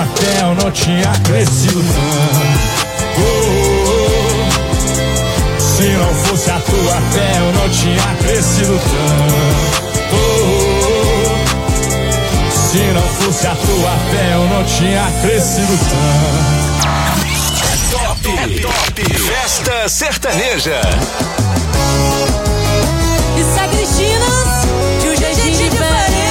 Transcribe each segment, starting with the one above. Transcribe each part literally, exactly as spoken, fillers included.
tua fé eu não tinha crescido tanto. Oh, se não fosse a tua fé eu não tinha crescido tanto. Oh, se não fosse a tua fé eu não tinha crescido tanto. É top, é top. Festa sertaneja. Isso é Cristinas, de um jeitinho diferente.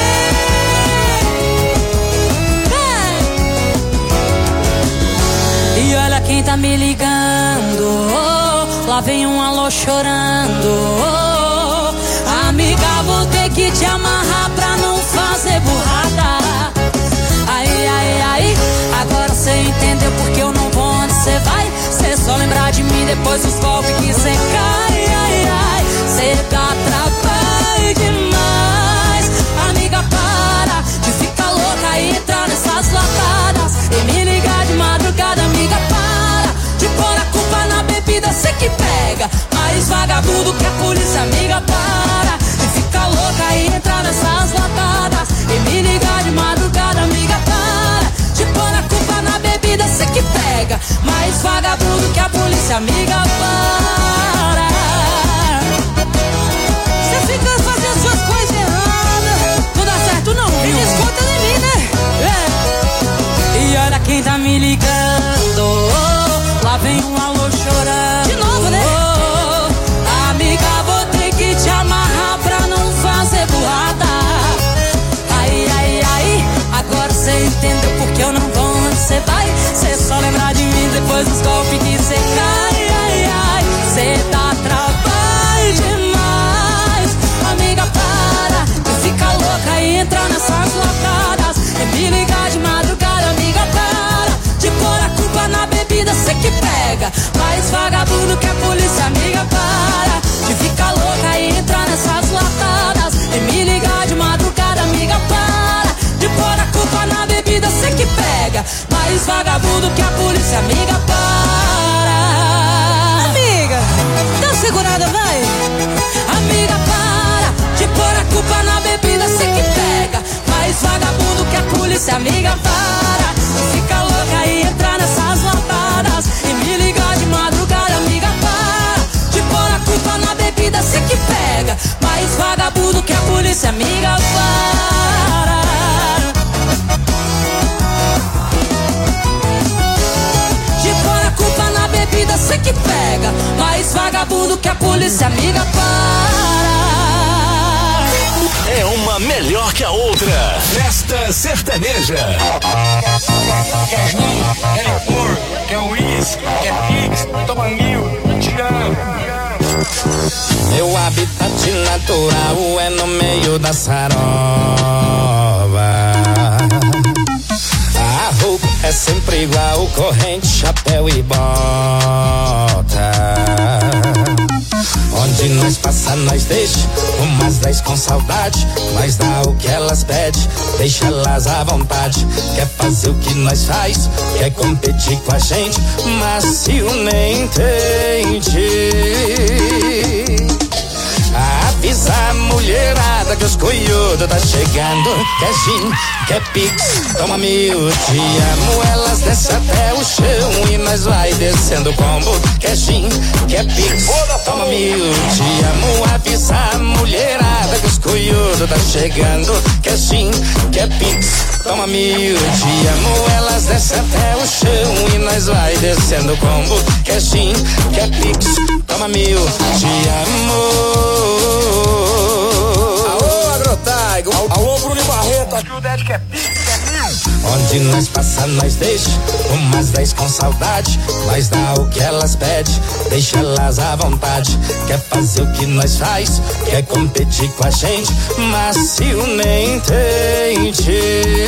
E olha quem tá me ligando, oh, lá vem um alô chorando, oh, amiga, vou ter que te amarrar pra não fazer burrada. Ai, ai, ai, agora cê entendeu porque eu não vou onde cê vai. Cê só lembrar de mim depois dos golpes que cê cai. Ai, ai, cê dá trabalho demais. Amiga, para de ficar louca e entrar nessas latadas e me ligar de madrugada. Amiga, para de pôr a culpa na bebida, cê que pega mais vagabundo que a polícia. Amiga, para de ficar louca e entrar nessas latadas e me ligar de madrugada. Amiga, para de pôr a culpa na bebida, cê que pega mais vagabundo que a polícia. Amiga, para. Cê fica fazendo suas coisas erradas, não dá certo não, viu? Me desconta de mim, né? É. E olha quem tá me ligando, oh, lá vem um alô chorando. De novo, né? Oh, amiga, vou ter que te amarrar pra não fazer burrada. Ai, ai, ai, agora cê entendeu porque eu não vou onde cê vai. Cê só lembrar de mim depois dos golpes que cê cai. Ai, ai, cê dá trabalho demais. Amiga, para de ficar louca e entrar nessas latadas e me ligar de madrugada. Amiga, para de pôr a culpa na bebida, cê que pega mais vagabundo que a polícia. Amiga, para de ficar louca e entrar nessas latadas e me ligar de madrugada. Amiga, para de pôr a culpa na bebida, cê que pega mais vagabundo que a polícia. Amiga, para. Amiga, dá uma segurada, vai. Amiga, para de pôr a culpa na bebida, cê que pega mais vagabundo que a polícia. Amiga, para de ficar louca e entrar nessas latadas e me ligar de madrugada. Amiga, para de pôr a culpa na bebida, cê que pega mais vagabundo que a polícia. Amiga, para. De pôr a culpa na bebida, cê que pega mais vagabundo que a polícia. Amiga, para. É uma melhor que a outra. Festa sertaneja. Quer rir, quer cor, quer uísque, quer pix, toma mil, te amo. Meu habitat natural é no meio da sarova. A roupa é sempre igual, corrente, chapéu e bota. Onde nós passa, nós deixa umas dez com saudade. Nós dá o que elas pedem, deixa elas à vontade. Quer fazer o que nós faz, quer competir com a gente, mas se o nem entende. Avisa a mulherada que os coiodos tá chegando. Quer gin, quer pix, toma mil, te amo. Elas descem até o chão e nós vai descendo o combo. Quer gin, quer pix, toma mil, te amo. Avisa a mulherada que os coiodos tá chegando. Quer gin, quer pix, toma mil, te amo. Elas descem até o chão e nós vai descendo o combo. Quer gin, quer pix, toma mil, te amo. Alô, Agrotaigo, alô, Bruno Barreto, aqui o Ded quer pix, quer mil. Onde nós passa, nós deixa umas dez com saudade. Nós dá o que elas pedem, deixa elas à vontade. Quer fazer o que nós faz, quer competir com a gente, mas se o nem entende.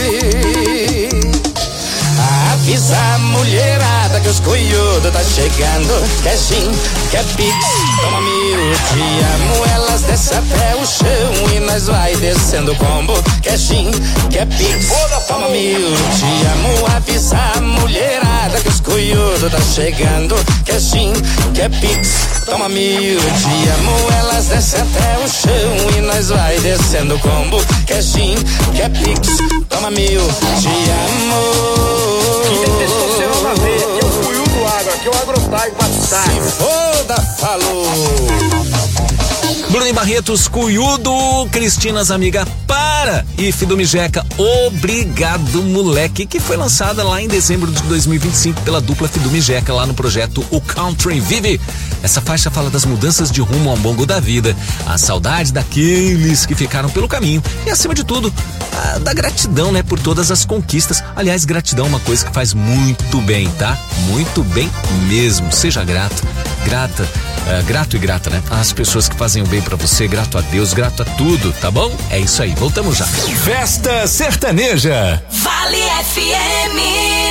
Avisa a mulherada que os coiodos tá chegando. Quer gin, quer pix, toma mil, te amo. Elas descem até o chão e nós vai descendo o combo. Quer gin, quer pix, toma mil, te amo. Avisa a mulherada que os coiodos tá chegando. Quer gin, quer pix, toma mil, te amo. Elas descem até o chão e nós vai descendo o combo. Quer gin, quer pix, toma mil, te amo. Se foda, falou. Bruno Barretos, Cunhudo, Cristinas Amiga, para! E Fidumijeca, obrigado, moleque, que foi lançada lá em dezembro de dois mil e vinte e cinco pela dupla Fidumijeca, lá no projeto O Country Vive. Essa faixa fala das mudanças de rumo ao longo da vida, a saudade daqueles que ficaram pelo caminho e, acima de tudo, a, da gratidão, né, por todas as conquistas. Aliás, gratidão é uma coisa que faz muito bem, tá? Muito bem mesmo. Seja grato, grata. É, grato e grata, né? As pessoas que fazem o bem pra você, grato a Deus, grato a tudo, tá bom? É isso aí, voltamos já. Festa Sertaneja. Vale F M.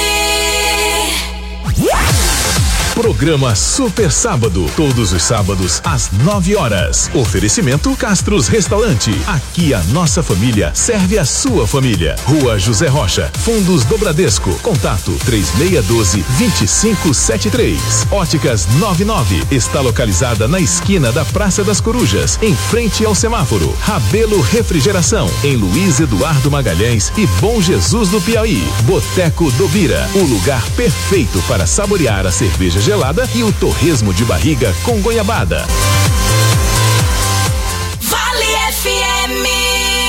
Programa Super Sábado, todos os sábados às nove horas. Oferecimento Castros Restaurante. Aqui a nossa família serve a sua família. Rua José Rocha, Fundos do Bradesco. Contato três seis um dois, dois cinco sete três. Óticas noventa e nove está localizada na esquina da Praça das Corujas, em frente ao semáforo. Rabelo Refrigeração, em Luiz Eduardo Magalhães e Bom Jesus do Piauí. Boteco do Bira, o lugar perfeito para saborear a cerveja gelada e o torresmo de barriga com goiabada. Vale F M.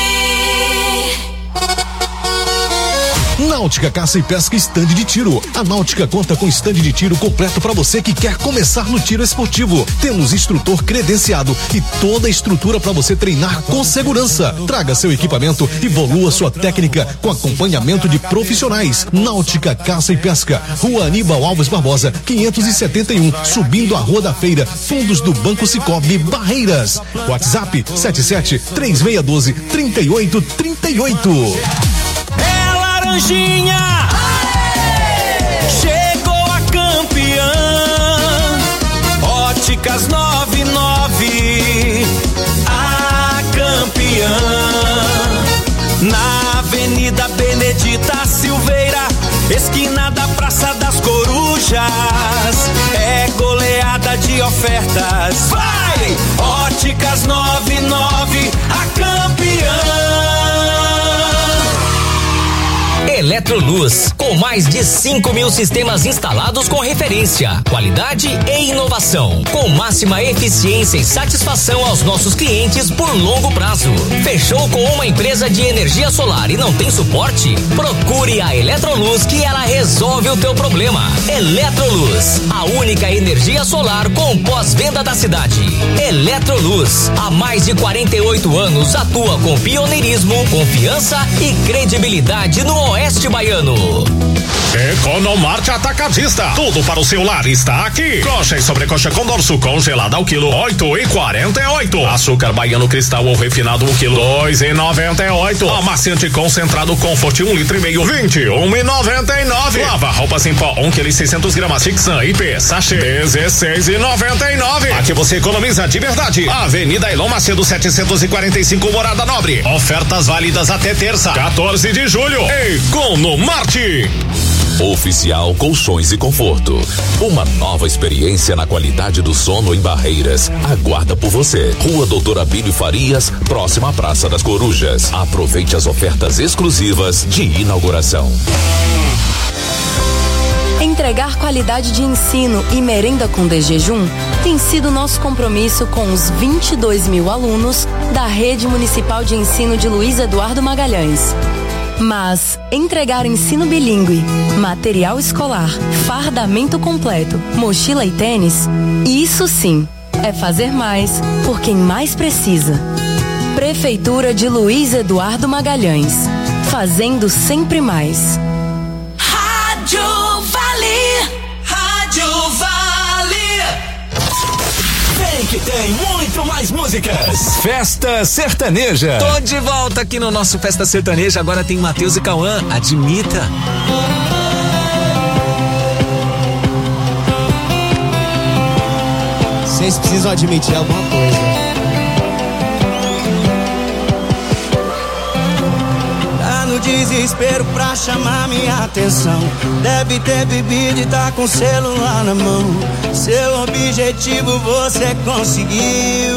Náutica Caça e Pesca Stand de Tiro. A Náutica conta com stand de tiro completo para você que quer começar no tiro esportivo. Temos instrutor credenciado e toda a estrutura para você treinar com segurança. Traga seu equipamento e evolua sua técnica com acompanhamento de profissionais. Náutica Caça e Pesca, Rua Aníbal Alves Barbosa, quinhentos e setenta e um, subindo a Rua da Feira, Fundos do Banco Cicobi, Barreiras. WhatsApp sete sete três seis um dois, três oito três oito. Laranjinha, chegou a campeã. Óticas noventa e nove, a campeã. Na Avenida Benedita Silveira, esquina da Praça das Corujas. É goleada de ofertas. Vai! Óticas noventa e nove, a campeã. Eletroluz, com mais de cinco mil sistemas instalados com referência, qualidade e inovação, com máxima eficiência e satisfação aos nossos clientes por longo prazo. Fechou com uma empresa de energia solar e não tem suporte? Procure a Eletroluz que ela resolve o teu problema. Eletroluz, a única energia solar com pós-venda da cidade. Eletroluz, há mais de quarenta e oito anos atua com pioneirismo, confiança e credibilidade no Oeste Baiano. Economarte Atacadista, tudo para o seu lar está aqui. Coxa e sobrecoxa com dorso congelada ao quilo oito e quarenta e oito. Açúcar baiano cristal ou refinado um quilo dois e noventa e oito. Amaciante concentrado Comfort um litro e meio vinte e um e noventa e nove. Lava roupas em pó um quilo e seiscentos gramas Tixan I P sachê dezesseis e noventa e nove. Aqui você economiza de verdade. Avenida Elon Macedo setecentos e quarenta e cinco, Morada Nobre. Ofertas válidas até terça, quatorze de julho. Economarte. Oficial Colchões e Conforto. Uma nova experiência na qualidade do sono em Barreiras. Aguarda por você. Rua Doutor Abílio Farias, próxima à Praça das Corujas. Aproveite as ofertas exclusivas de inauguração. Entregar qualidade de ensino e merenda com desjejum tem sido nosso compromisso com os vinte e dois mil alunos da Rede Municipal de Ensino de Luiz Eduardo Magalhães. Mas entregar ensino bilíngue, material escolar, fardamento completo, mochila e tênis, isso sim é fazer mais por quem mais precisa. Prefeitura de Luiz Eduardo Magalhães, fazendo sempre mais. Rádio Vale, Rádio Vale. Vem que tem muito mais músicas. Festa Sertaneja. Tô de volta aqui no nosso Festa Sertaneja. Agora tem Matheus e Cauã. Admita. Vocês precisam admitir alguma coisa. No desespero pra chamar minha atenção, deve ter bebido e tá com o celular na mão. Seu objetivo você conseguiu.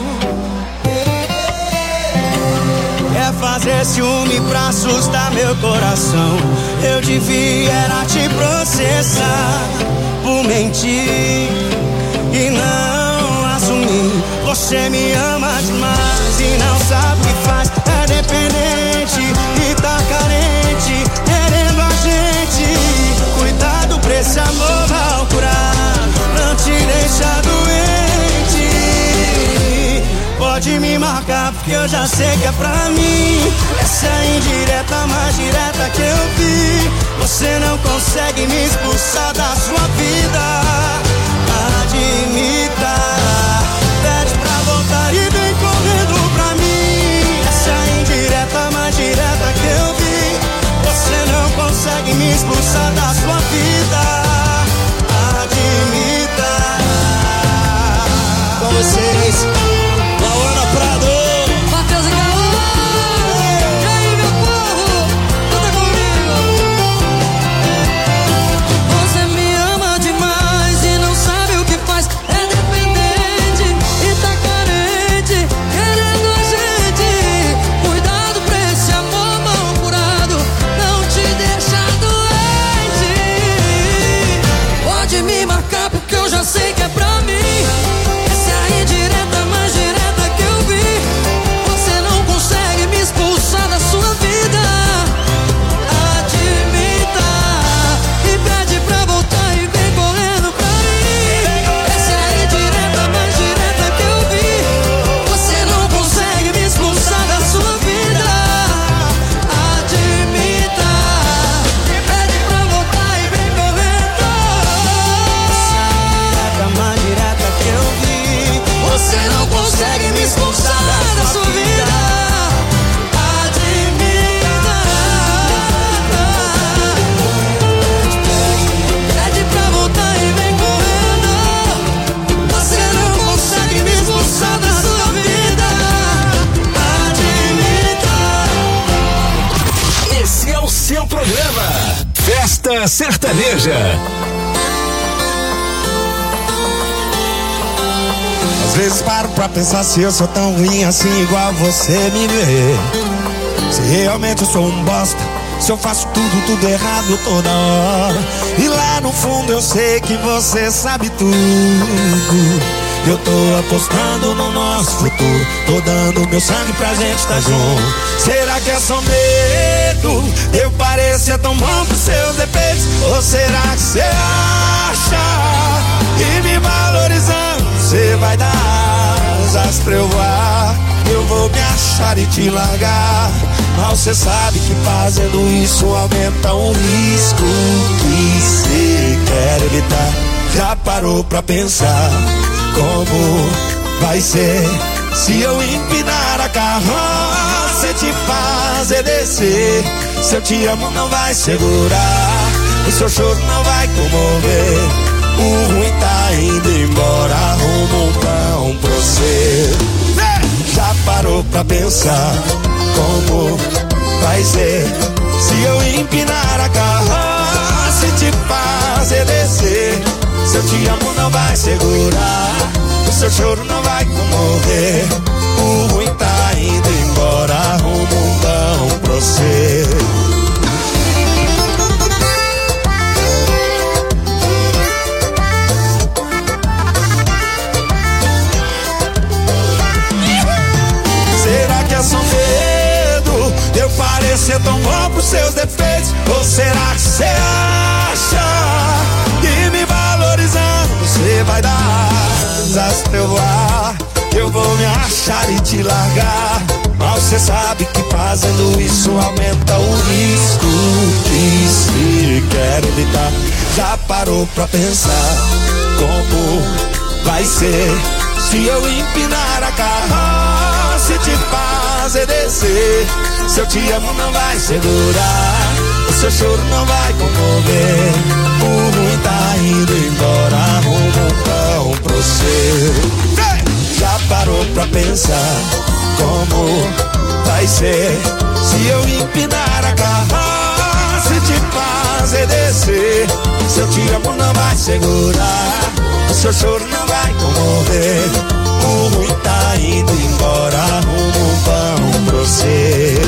Quer fazer ciúme pra assustar meu coração. Eu devia era te processar por mentir. e não assumir. Você me ama demais e não sabe o que faz. É dependente e tá carente, querendo a gente. Cuidado pra esse amor mal curado, não te deixa doente. Pode me marcar porque eu já sei que é pra mim. Essa é a indireta mais direta que eu vi. Você não consegue me expulsar da sua vida. Admita, pede pra voltar e vem correndo pra mim. Essa é a indireta mais direta que eu vi. Você não consegue me expulsar da sua vida. Admita. Com vocês, Lauana Prado, Matheus e Caô. E aí, meu povo, canta comigo. Você me ama demais e não sabe o que faz. É dependente e tá carente, querendo a gente. Cuidado pra esse amor mal curado, não te deixa doente. Pode me marcar porque eu já sei que é pra mim. Essa é a indireta mais direta que eu vi. Você não consegue me expulsar da sua vida. Admita e pede pra voltar e vem correndo pra mim. Essa é a indireta mais direta que eu vi. Você não consegue me expulsar da sua vida. Admita e pede pra voltar e vem correndo. a mais direta que eu vi. Você não consegue me expulsar da sua vida. Admita. Pede pra voltar e vem correndo. Você não consegue me expulsar da sua vida. Admita. Esse é o seu programa Festa Sertaneja. Às vezes paro pra pensar se eu sou tão ruim assim igual você me vê. Se realmente eu sou um bosta, se eu faço tudo, tudo errado toda hora. E lá no fundo eu sei que você sabe tudo. Eu tô apostando no nosso futuro, tô dando meu sangue pra gente tá junto. Será que é só medo? Eu parecia tão bom pros seus defeitos. Ou será que você acha que me valorizando você vai dar asas pra eu voar? Eu vou me achar e te largar. Mas você sabe que fazendo isso aumenta um risco que você quer evitar. Já parou pra pensar como vai ser se eu empinar a carroça e te fazer descer? Se eu te amo não vai segurar, o seu choro não vai comover. O ruim tá indo embora, rumo um pão pra você. Já parou pra pensar como vai ser se eu empinar a carroça e te fazer descer? Se eu te amo não vai segurar, o seu choro não vai comover. O ruim tá indo embora, rumo um pão pra você. Será que é só medo? Eu parecer tão bom pros seus defeitos? Ou será que você acha que me valorizando você vai dar asas pra eu voar? Eu vou me achar e te largar. Mas você sabe que fazendo isso aumenta o risco que se quer evitar. Já parou pra pensar como vai ser se eu empinar a carroça e te fazer descer? Se eu te amo não vai segurar, o seu choro não vai comover. O ruim tá indo embora, rumo um pão pra você. Já parou pra pensar como vai ser se eu empinar a carroça e te fazer descer? Se eu te amo não vai segurar, o seu choro não vai comover. O ruim tá indo embora, rumo um pão pra você.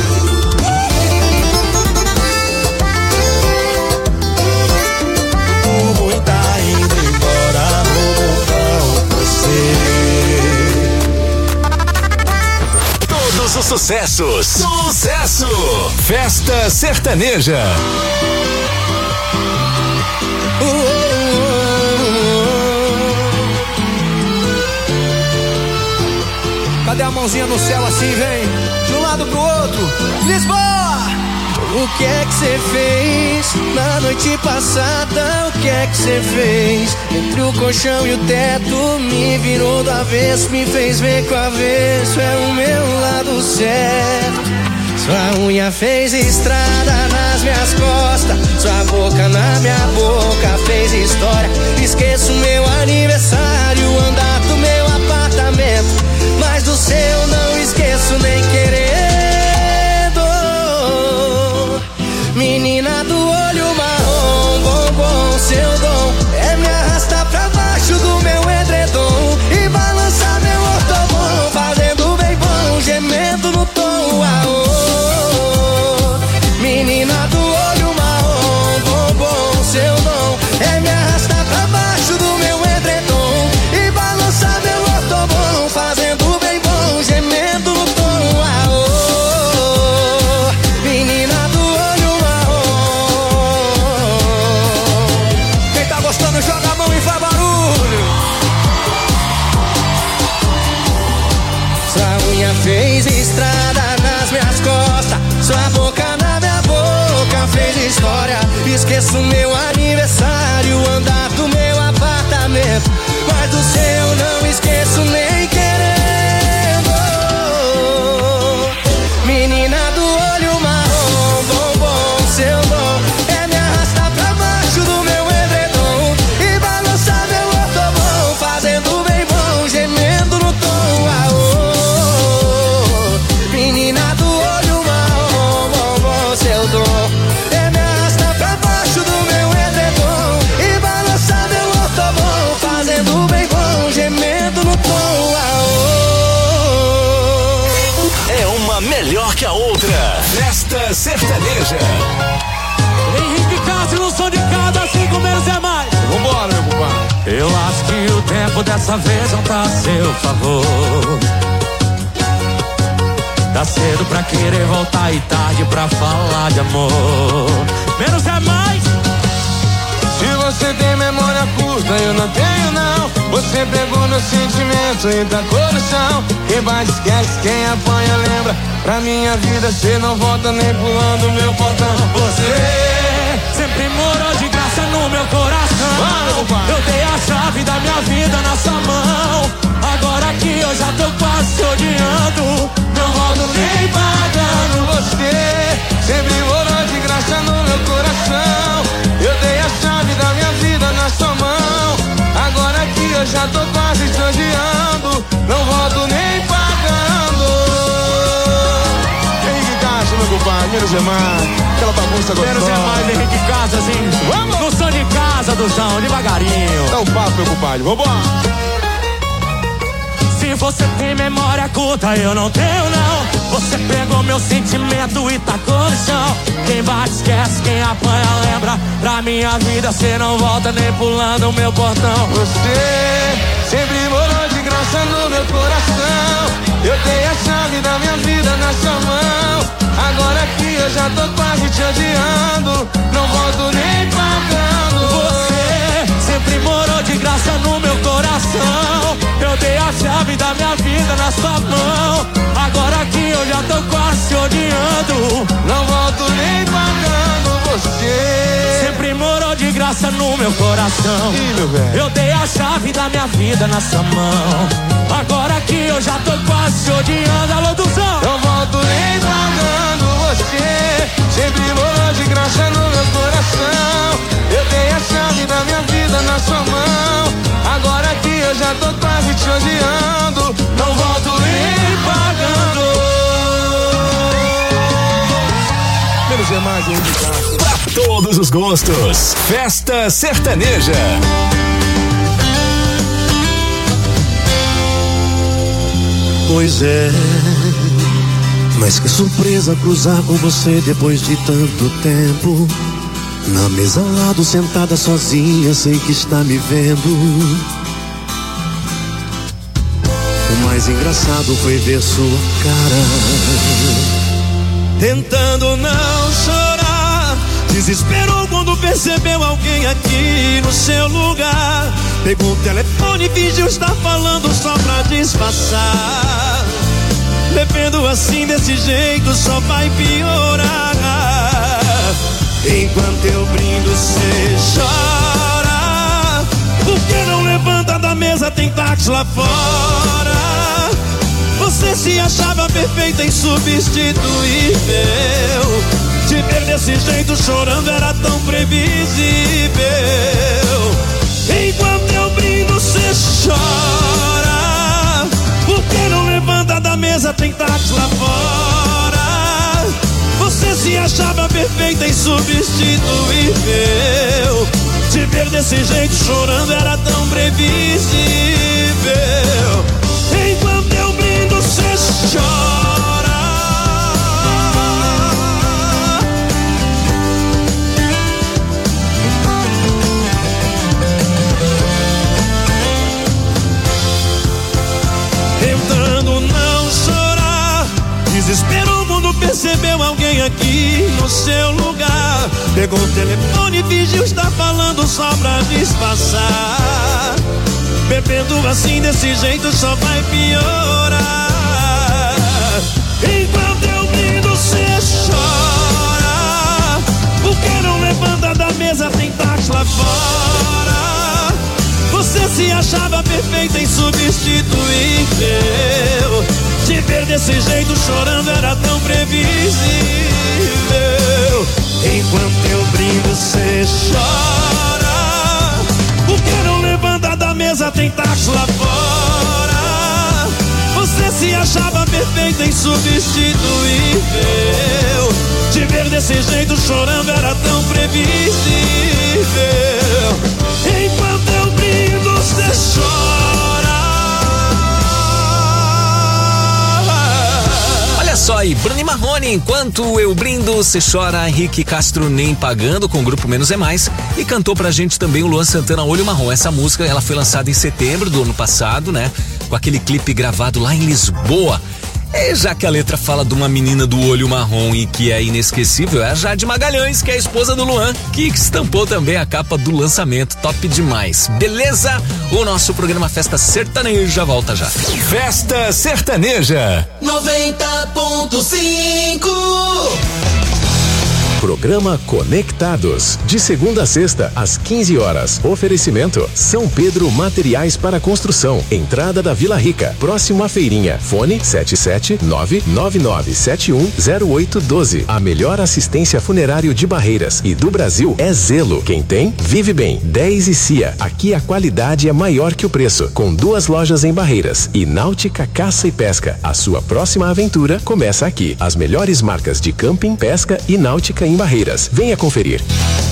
O ruim tá indo embora, rumo um pão sucessos. Sucesso! Festa Sertaneja. Cadê a mãozinha no céu assim, vem? De um lado pro outro. Lisboa! O que é que cê fez na noite passada? O que é que cê fez? Entre o colchão e o teto, me virou do avesso, me fez ver que o avesso é o meu lado certo. Sua unha fez estrada nas minhas costas, sua boca na minha boca fez história. Esqueço meu aniversário, andar do meu apartamento, mas do seu não esqueço nem querendo. Menina do olho marrom, bombom, seu dom é me arrastar pra baixo do meu edredom e balançar meu ortobom, fazendo bem bom, gemendo no tom. Aô, menina do olho marrom, bombom, seu dom é me arrastar pra baixo do meu edredom e balançar meu ortobom, fazendo bem bom, gemendo no tom. Aô, menina do joga a mão e faz barulho. Sua unha fez estrada nas minhas costas, sua boca na minha boca fez história. Esqueço meu aniversário, andar do meu apartamento, mas do seu não esqueço nem querendo. Menina do olho marrom, bombom, seu dom é me arrastar pra baixo do meu edredom e balançar meu ortobom, fazendo bem bom, gemendo no tom. Aô, menina do olho marrom, bombom, seu dom é me arrastar pra baixo do meu edredom e balançar meu ortobom, fazendo bem bom, gemendo no tom. Aô, é uma melhor que a outra. Festa Sertaneja. Henrique Castro no som de cada, cinco menos é mais. Vambora, meu compadre. Eu acho que o tempo dessa vez não tá a seu favor. Tá cedo pra querer voltar e tarde pra falar de amor. Menos é mais. Se você tem memória curta, eu não tenho não. Você pegou meu sentimento e tacou no chão. Quem bate esquece, quem apanha lembra. Pra minha vida cê não volta nem pulando meu portão. Você sempre morou de graça no meu coração. Vai, eu dei a chave da minha vida na sua mão. Agora que eu já tô quase te odiando, não volto nem pagando. Você sempre morou de graça no meu coração. Eu dei a chave da minha vida na sua mão. Agora que eu já tô quase te odiando, não volto nem pagando. Henrique Castro, meu compadre, menos é mais. Aquela bagunça gostosa. Menos é mais, Henrique Castro, assim. Vamos! No som de casa, Duzão, devagarinho. Dá um papo, meu compadre, vambora. Se você tem memória curta, eu não tenho não. Você pegou meu sentimento e tacou no chão. Quem bate esquece, quem apanha lembra. Pra minha vida cê não volta nem pulando o meu portão. Você sempre morou de graça no meu coração. Eu dei a chave da minha vida na sua mão. Agora que eu já tô quase te odiando, não volto nem pagando. Você sempre morou de graça no meu coração. Eu dei a chave da minha vida na sua mão. Agora que eu já tô quase te odiando, não volto nem pagando. Você sempre morou de graça no meu coração. Ih, meu velho. Eu dei a chave da minha vida na sua mão. Agora que eu já tô quase te odiando. Alô, Duzão! Não volto nem pagando. Você sempre morou de graça no meu coração. Eu dei a chave da minha vida na sua mão. Agora que eu já tô quase te odiando, não volto nem pagando. Menos é mais, hein, pra todos os gostos. Festa Sertaneja. Pois é, mas que surpresa cruzar com você depois de tanto tempo. Na mesa ao lado, sentada sozinha, sei que está me vendo. mais engraçado foi ver sua cara. Tentando não chorar, desesperou quando percebeu alguém aqui no seu lugar. Pegou o telefone e fingiu estar falando só pra disfarçar. Bebendo assim desse jeito só vai piorar. Enquanto eu brindo cê chora. Por que não levanta da mesa, tem táxi lá fora? Você se achava perfeita, insubstituível. Te ver desse jeito chorando era tão previsível. Enquanto eu brindo cê chora. Por que não levanta da mesa, tem táxi lá fora? Você se achava perfeita, insubstituível. Te ver desse jeito chorando era tão previsível. Enquanto eu brindo cê chora. Tentando não chorar, desesperou quando percebeu alguém aqui no seu lugar. Pegou o telefone e fingiu estar falando só pra disfarçar. Bebendo assim desse jeito só vai piorar. Enquanto eu brindo cê chora. Por que não levanta da mesa, tem táxi lá fora? Você se achava perfeita, insubstituível. Te ver desse jeito chorando era tão previsível. Enquanto eu brindo cê chora. Por que não levanta da mesa, tem táxi lá fora? Você se achava perfeita, insubstituível. Te ver desse jeito chorando era tão previsível. Enquanto eu brindo cê chora. Olha só aí, Bruno e Marrone, enquanto eu brindo, você chora. Henrique Castro nem pagando com o grupo Menos é Mais, e cantou pra gente também o Luan Santana, Olho Marrom. Essa música, ela foi lançada em setembro do ano passado, né? Com aquele clipe gravado lá em Lisboa. E já que a letra fala de uma menina do olho marrom e que é inesquecível, é a Jade Magalhães, que é a esposa do Luan, que estampou também a capa do lançamento. Top demais. Beleza? O nosso programa Festa Sertaneja volta já. Festa Sertaneja noventa ponto cinco. Programa Conectados, de segunda a sexta, às quinze horas. Oferecimento: São Pedro Materiais para Construção, entrada da Vila Rica, próximo à feirinha. Fone sete sete nove nove nove sete um zero oito um dois. A melhor assistência funerário de Barreiras e do Brasil é Zelo. Quem tem, vive bem. dez e Cia, aqui a qualidade é maior que o preço. Com duas lojas em Barreiras. E Náutica Caça e Pesca, a sua próxima aventura começa aqui. As melhores marcas de camping, pesca e náutica em Barreiras. Venha conferir.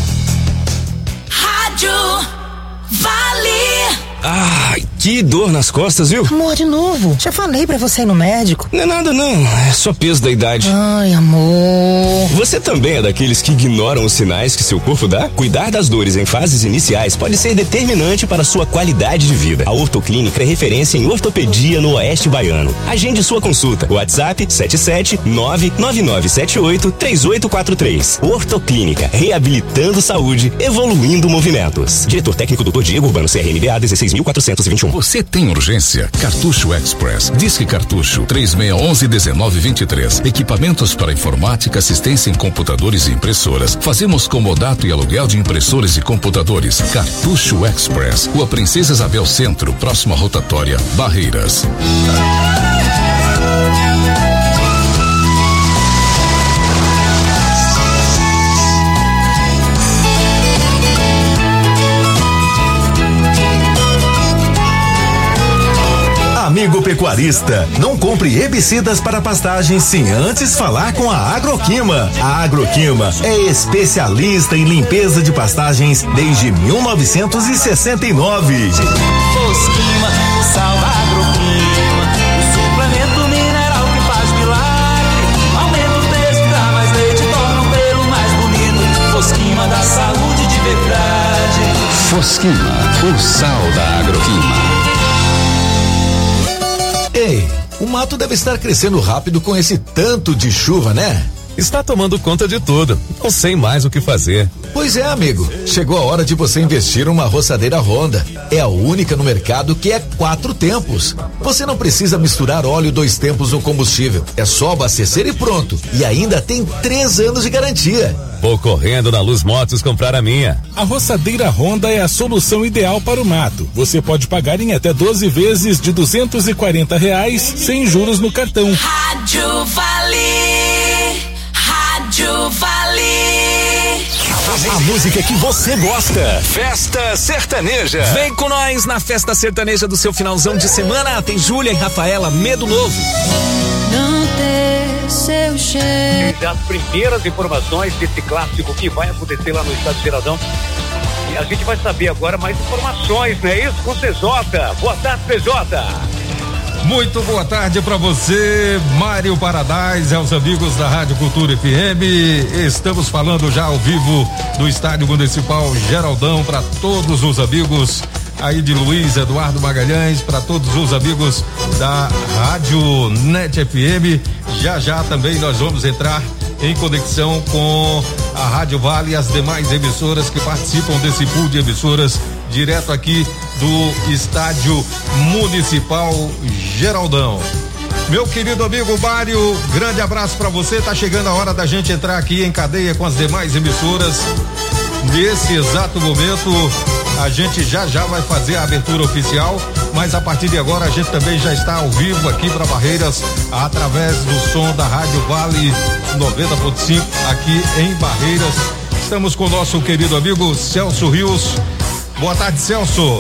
Rádio Vale. Ai, que dor nas costas, viu? Amor, de novo. Já falei pra você ir no médico. Não é nada não, é só peso da idade. Ai, amor. Você também é daqueles que ignoram os sinais que seu corpo dá? Cuidar das dores em fases iniciais pode ser determinante para sua qualidade de vida. A Ortoclínica é referência em ortopedia no Oeste Baiano. Agende sua consulta. WhatsApp sete sete nove nove nove sete oito três oito quatro três. Ortoclínica, reabilitando saúde, evoluindo movimentos. Diretor técnico doutor Diego Urbano, C R N B A dezesseis mil quatrocentos e vinte e um. Você tem urgência? Cartucho Express. Disque Cartucho três seis um um um nove dois três. Equipamentos para informática, assistência em computadores e impressoras. Fazemos comodato e aluguel de impressores e computadores. Cartucho Express. Rua Princesa Isabel Centro, próxima rotatória, Barreiras. Amigo pecuarista, não compre herbicidas para pastagens sem antes falar com a Agroquima. A Agroquima é especialista em limpeza de pastagens desde mil novecentos e sessenta e nove. Fosquima, sal da Agroquima, o suplemento mineral que faz milagre. Aumenta o texto, dá mais leite, torna o pelo mais bonito. Fosquima da saúde de verdade. Fosquima, o sal da Agroquima. Ei, o mato deve estar crescendo rápido com esse tanto de chuva, né? Está tomando conta de tudo. Não sei mais o que fazer. Pois é, amigo. Chegou a hora de você investir numa roçadeira Honda. É a única no mercado que é quatro tempos. Você não precisa misturar óleo dois tempos no combustível. É só abastecer e pronto. E ainda tem três anos de garantia. Vou correndo na Luz Motos comprar a minha. A roçadeira Honda é a solução ideal para o mato. Você pode pagar em até doze vezes de duzentos e quarenta reais sem juros no cartão. Rádio Vale. Rádio Vale. A música que você gosta. Festa Sertaneja. Vem com nós na Festa Sertaneja do seu finalzão de semana. Tem Júlia e Rafaela, Medo Novo. Não ter seu cheiro. As primeiras informações desse clássico que vai acontecer lá no Estádio Geradão. E a gente vai saber agora mais informações, não é isso? Com C J. Boa tarde, C J. Muito boa tarde para você, Mário Paradise, aos amigos da Rádio Cultura F M. Estamos falando já ao vivo do Estádio Municipal Geraldão para todos os amigos aí de Luiz Eduardo Magalhães, para todos os amigos da Rádio Net F M. Já já também nós vamos entrar em conexão com a Rádio Vale e as demais emissoras que participam desse pool de emissoras direto aqui do Estádio Municipal Geraldão. Meu querido amigo Mário, grande abraço para você. Tá chegando a hora da gente entrar aqui em cadeia com as demais emissoras. Nesse exato momento, a gente já já vai fazer a abertura oficial, mas a partir de agora a gente também já está ao vivo aqui para Barreiras, através do som da Rádio Vale noventa ponto cinco aqui em Barreiras. Estamos com o nosso querido amigo Celso Rios. Boa tarde, Celso.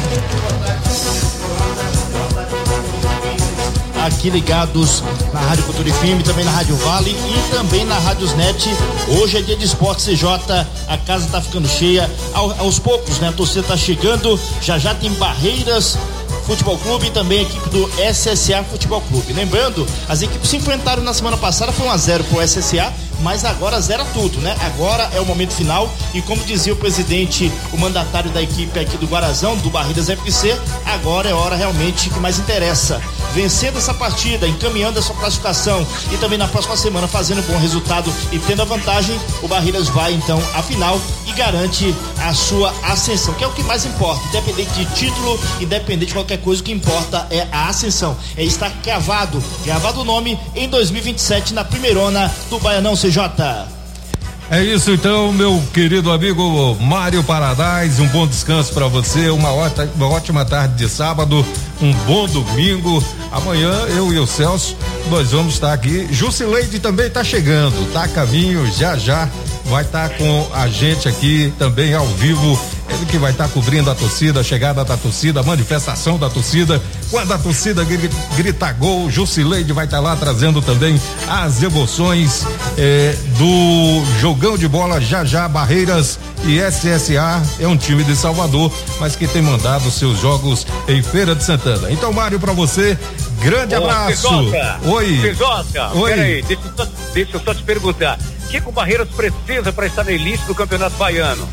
Aqui ligados na Rádio Cultura F M, também na Rádio Vale e também na Rádios Net. Hoje é dia de esporte C J, a casa tá ficando cheia. Ao, aos poucos, né? A torcida tá chegando, já já tem Barreiras Futebol Clube e também a equipe do S S A Futebol Clube. Lembrando, as equipes se enfrentaram na semana passada, foi um a zero pro S S A, mas agora zera tudo, né? Agora é o momento final e como dizia o presidente, o mandatário da equipe aqui do Guarazão, do Barreiras F C, agora é hora realmente que mais interessa. Vencendo essa partida, encaminhando a sua classificação e também na próxima semana fazendo um bom resultado e tendo a vantagem, o Barreiras vai então à final e garante a sua ascensão, que é o que mais importa, independente de título, independente de qualquer coisa, o que importa é a ascensão, é estar gravado, gravado o nome em dois mil e vinte e sete na primeirona do Baianão C J. É isso então, meu querido amigo Mário Paradise, um bom descanso para você, uma ótima, uma ótima tarde de sábado, um bom domingo. Amanhã eu e o Celso, nós vamos estar aqui. Jusileide também está chegando, tá a caminho, já já vai estar tá com a gente aqui também ao vivo. Ele que vai estar tá cobrindo a torcida, a chegada da torcida, a manifestação da torcida. Quando a torcida grita, grita gol, Jusileide vai estar tá lá trazendo também as emoções eh, do jogão de bola já já. Barreiras e S S A é um time de Salvador, mas que tem mandado seus jogos em Feira de Santana. Então, Mário, para você, grande Ô, abraço. Pijota, Oi. Pijota, Oi. Peraí, deixa, eu só, deixa eu só te perguntar. O que, que o Barreiras precisa para estar na elite do Campeonato Baiano?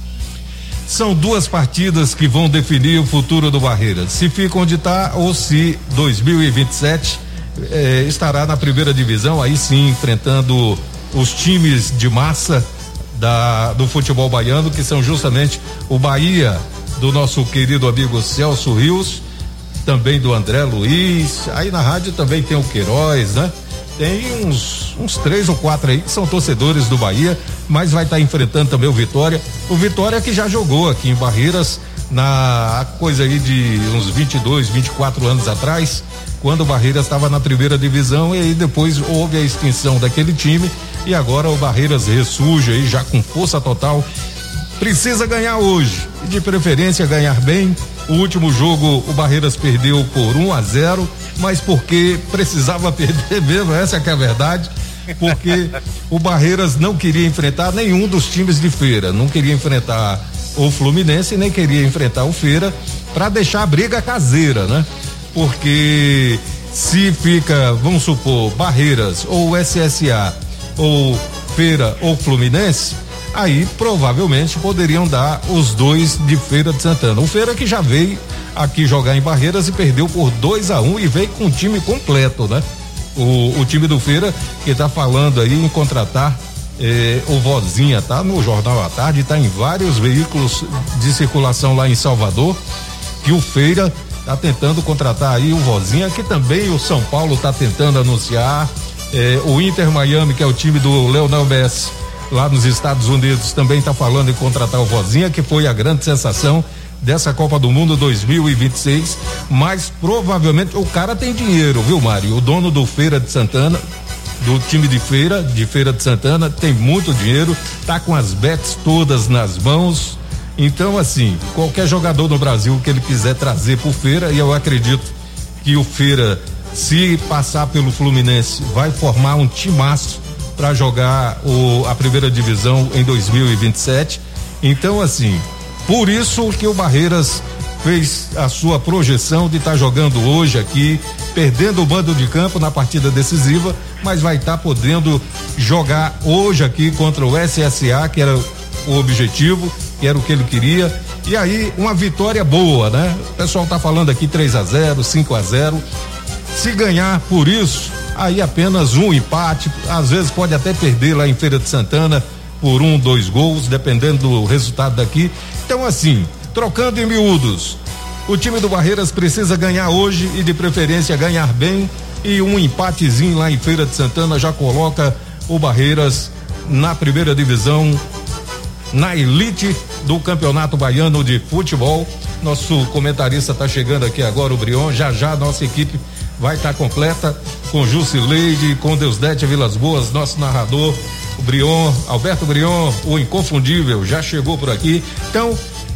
São duas partidas que vão definir o futuro do Barreiras. Se fica onde está ou se dois mil e vinte e sete eh, estará na primeira divisão, aí sim enfrentando os times de massa da, do futebol baiano, que são justamente o Bahia, do nosso querido amigo Celso Rios, também do André Luiz. Aí na rádio também tem o Queiroz, né? Tem uns, uns três ou quatro aí que são torcedores do Bahia, mas vai estar tá enfrentando também o Vitória. O Vitória que já jogou aqui em Barreiras na coisa aí de uns vinte e dois, vinte e quatro anos atrás, quando o Barreiras estava na primeira divisão, e aí depois houve a extinção daquele time e agora o Barreiras ressurge aí já com força total. Precisa ganhar hoje, e de preferência ganhar bem. O último jogo o Barreiras perdeu por um a zero, mas porque precisava perder mesmo, essa é que é a verdade, porque o Barreiras não queria enfrentar nenhum dos times de Feira, não queria enfrentar o Fluminense, nem queria enfrentar o Feira, para deixar a briga caseira, né? Porque se fica, vamos supor, Barreiras ou S S A ou Feira ou Fluminense, aí provavelmente poderiam dar os dois de Feira de Santana. O Feira que já veio aqui jogar em Barreiras e perdeu por dois a um e veio com o time completo, né? O, o time do Feira que tá falando aí em contratar eh, o Vozinha, tá no Jornal à Tarde, tá em vários veículos de circulação lá em Salvador, que o Feira tá tentando contratar aí o Vozinha, que também o São Paulo tá tentando anunciar, eh, o Inter Miami, que é o time do Lionel Messi lá nos Estados Unidos, também tá falando em contratar o Vozinha, que foi a grande sensação dessa Copa do Mundo dois mil e vinte e seis, mas provavelmente o cara tem dinheiro, viu, Mário? O dono do Feira de Santana, do time de Feira, de Feira de Santana, tem muito dinheiro, tá com as bets todas nas mãos. Então, assim, qualquer jogador no Brasil que ele quiser trazer pro Feira, e eu acredito que o Feira, se passar pelo Fluminense, vai formar um timaço para jogar o, a primeira divisão em dois mil e vinte e sete. Então, assim, por isso que o Barreiras fez a sua projeção de estar tá jogando hoje aqui, perdendo o mando de campo na partida decisiva, mas vai estar tá podendo jogar hoje aqui contra o S S A, que era o objetivo, que era o que ele queria. E aí, uma vitória boa, né? O pessoal tá falando aqui três a zero, cinco a zero. Se ganhar por isso, aí apenas um empate, às vezes pode até perder lá em Feira de Santana por um, dois gols, dependendo do resultado daqui. Então, assim, trocando em miúdos, o time do Barreiras precisa ganhar hoje e de preferência ganhar bem, e um empatezinho lá em Feira de Santana já coloca o Barreiras na primeira divisão, na elite do Campeonato Baiano de Futebol. Nosso comentarista está chegando aqui agora, o Brion. Já já a nossa equipe vai estar tá completa com Jusileide, com Deusdete Vilas Boas, nosso narrador, o Brion, Alberto Brion, o inconfundível, já chegou por aqui. Então,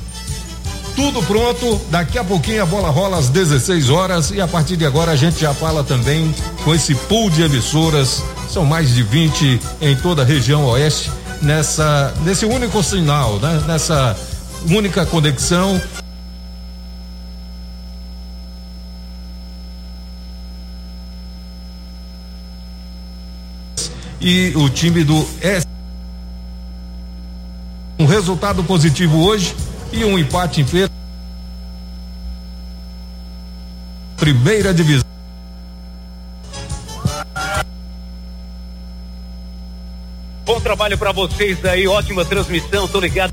tudo pronto, daqui a pouquinho a bola rola às dezesseis horas, e a partir de agora a gente já fala também com esse pool de emissoras, são mais de vinte em toda a região oeste, nessa, nesse único sinal, né? Nessa única conexão. E o time do S. Um resultado positivo hoje e um empate em Feira. Primeira divisão. Bom trabalho para vocês aí, ótima transmissão, tô ligado.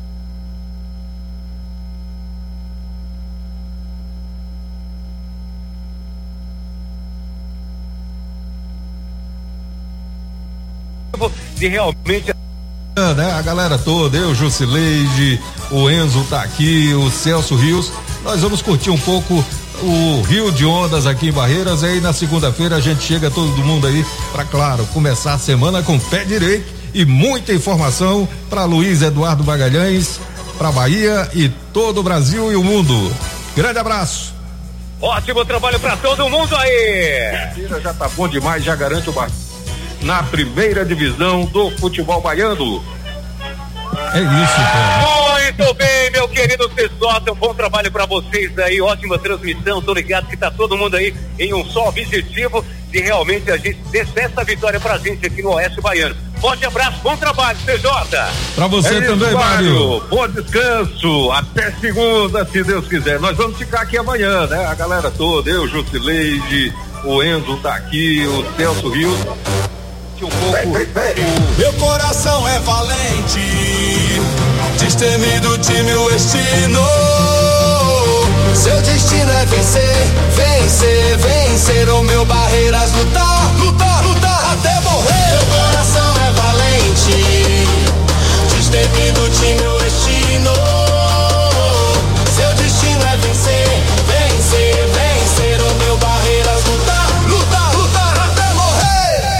De realmente né? A galera toda, eu, Jusileide, o Enzo tá aqui, o Celso Rios, nós vamos curtir um pouco o Rio de Ondas aqui em Barreiras, aí na segunda-feira a gente chega todo mundo aí para, claro, começar a semana com pé direito e muita informação para Luiz Eduardo Magalhães, para Bahia e todo o Brasil e o mundo. Grande abraço. Ótimo trabalho para todo mundo aí. Já tá bom demais, já garante o bar na primeira divisão do futebol baiano. É isso, cara. Muito bem, meu querido Cesota, um bom trabalho para vocês aí, ótima transmissão, tô ligado que tá todo mundo aí em um só objetivo de realmente a gente descer essa vitória pra gente aqui no Oeste Baiano. Forte abraço, bom trabalho, C J. Pra você é também, isso, Mário. Bom descanso, até segunda, se Deus quiser. Nós vamos ficar aqui amanhã, né? A galera toda, eu, Jusileide, o Enzo tá aqui, o Celso Rios. Um pouco. Meu coração é valente, destemido de meu destino. Seu destino é vencer, vencer, vencer. O meu Barreiras lutar, lutar, lutar até morrer. Meu coração é valente, destemido de meu destino. Seu destino é vencer, vencer, vencer. O meu Barreiras lutar, lutar, lutar até morrer.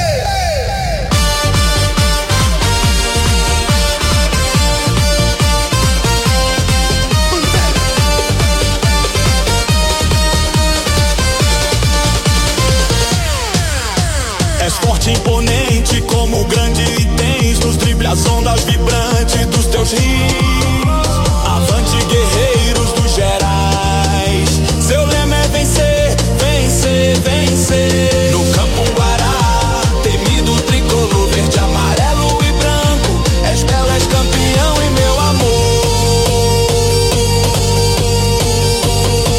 És forte e imponente como o grande e tens nos dribles as ondas vibrantes dos teus rios. Avante guerreiros dos Gerais, seu lema é vencer, vencer, vencer. No campo Guará, temido tricolor verde, amarelo e branco, és belo, és campeão e meu amor.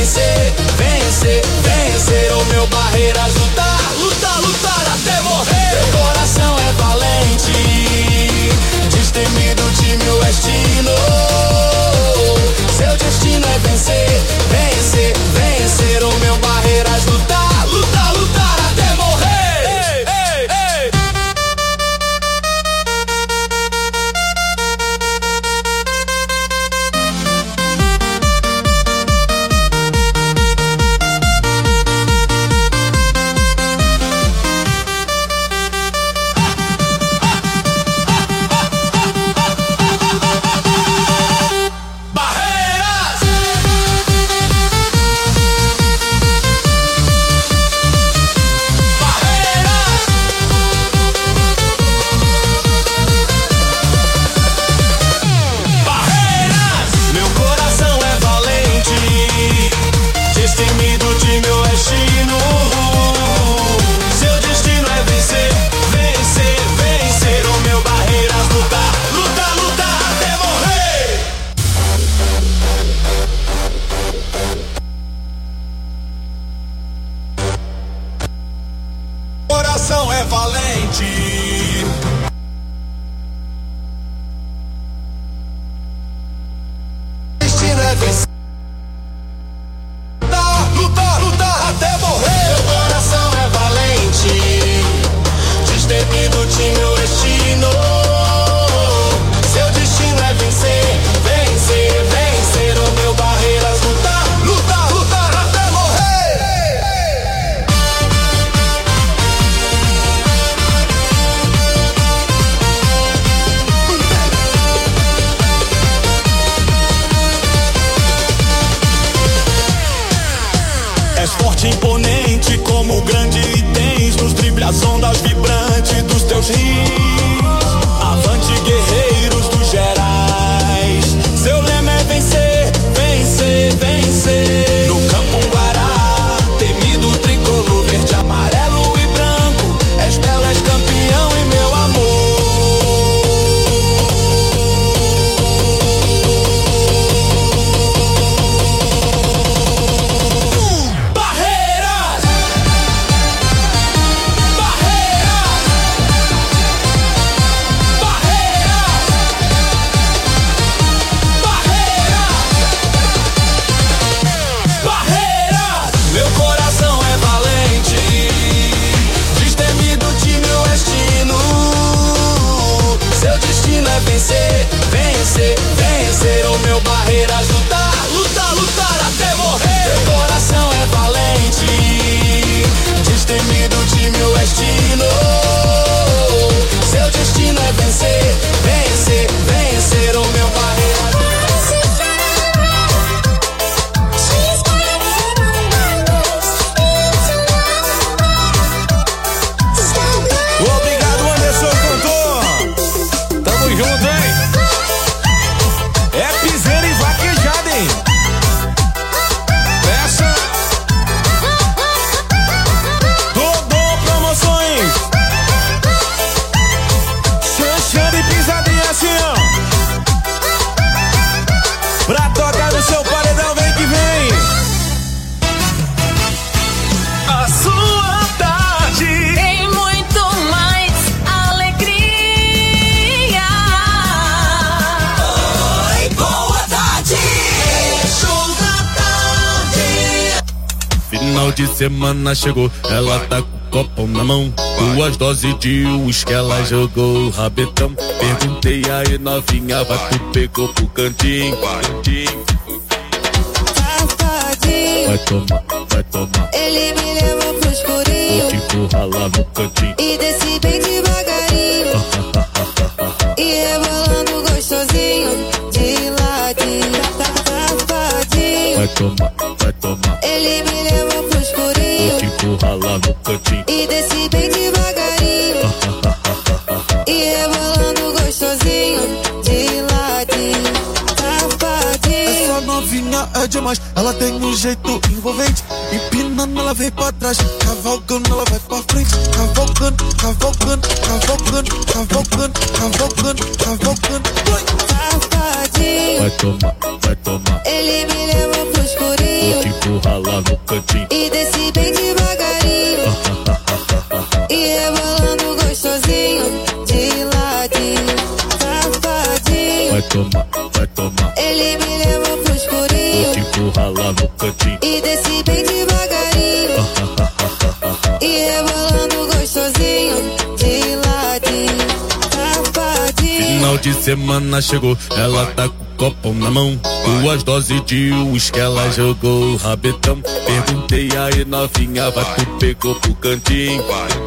vencer, vencer, vencer. O meu Barreiras lutar, lutar, lutar até morrer. Meu coração é valente, destemido time oestino. Seu destino é vencer, vencer, vencer. O meu Barreiras lutar, lutar, lutar até morrer. Ei, ei, ei. Coração é valente. Destino é vencer. Lutar, lutar, lutar até morrer. Meu coração é valente, destemido time oestino. Seu destino é vencer, vencer, vencer. O meu Barreiras lutar, lutar, lutar até morrer. És forte e imponente como o grande e tens nos dribles as ondas vibrantes dos teus rins. Avante guerreiros dos Gerais, seu lema é vencer, vencer, vencer. No campo um Guará, temido tricolor verde, amarelo e branco. És belo, és campeão e meu amor. Barreiras! vencer, vencer, vencer. O meu Barreiras lutar, lutar, lutar até morrer. Meu coração é valente, destemido time oestino. Seu destino é vencer, vencer, vencer. O meu Barreiras. Obrigado, Anderson Cantor. Tamo junto, hein? É piseira e vaquejada, hein? Peça Dodô Promoções. Xanxana e pisadinha assim, ó. Pra tocar no seu paredão, vem que vem. A sua tarde tem muito mais alegria. Oi, boa tarde. Show da tarde. Final de semana chegou, ela tá com o copão na mão. Duas doses de uísque, ela jogou o rabetão. Perguntei aí, novinha, vai tu pegou pro cantinho. Vai tomar, vai tomar. Ele me levou pro escurinho, vou te empurrar lá no cantinho. e desci bem devagarinho, e rebolando gostosinho, de ladinho, safadinho. Vai tomar, vai tomar. Ele me levou pro escurinho, Vou te empurrar lá no cantinho. e desci bem devagarinho, e rebolando gostosinho, de ladinho, safadinho. Essa novinha é demais, ela tem um jeito envolvente. Empinando, ela vem pra trás, cavalgando, ela vai pra frente. Cavalgando, cavalgando, cavalgando, cavalgando, cavalgando, cavalgando. Safadinho, Vai tomar, vai tomar. ele me levou pro escurinho, Vou te empurra lá no cantinho. E desce bem devagarinho. E rebolando gostosinho. De ladinho, safadinho. Vai tomar, vai tomar. Ele me levou pro escurinho. Vou te empurrar lá no cantinho. E desce bem devagarinho. E rebolando gostosinho. De ladinho, safadinho. Final de semana chegou, ela tá com o copo na mão. Duas doses de uísque, ela jogou o rabetão. Perguntei aí novinha, vai tu pegou pro cantinho.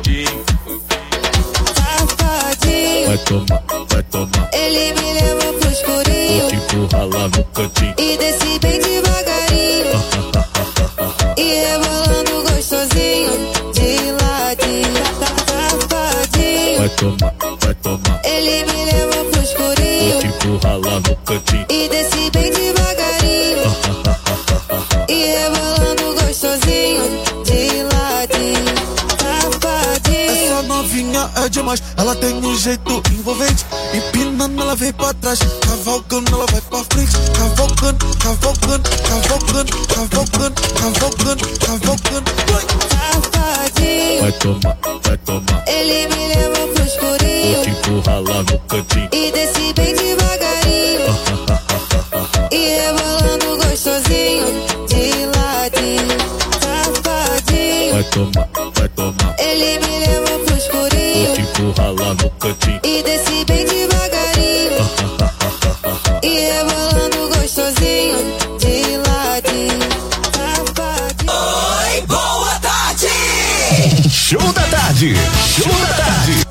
Safadinho. Vai tomar, vai tomar. Ele me levou pro escurinho. Vou te empurrar lá no cantinho. E desce bem devagarinho. E rebolando gostosinho. De ladinho, safadinho. Vai tomar, vai tomar. Ele me levou pro escurinho. Vou te empurrar lá no cantinho. E desce bem devagarinho. E rebolando gostosinho. De ladinho, safadinho. Essa novinha é demais, ela tem um jeito envolvente. Empinando, ela vem pra trás. Cavalgando, ela vai pra frente. Cavalgando, cavalgando, cavalgando, cavalgando, cavalgando, cavalgando. Safadinho. Vai tomar, vai tomar. Ele me levou pro escurinho. Vou te empurrar lá no cantinho. E desce bem devagarinho. E rebolando gostosinho. De ladinho, safadinho. Vai tomar, vai tomar. Ele me levou pro escurinho. Vou te empurrar lá no cantinho. E desce bem devagarinho. E rebolando gostosinho. De ladinho, safadinho. Oi, boa tarde! Show da tarde! Show da tarde!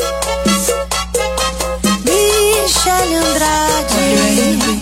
Michele Andrade.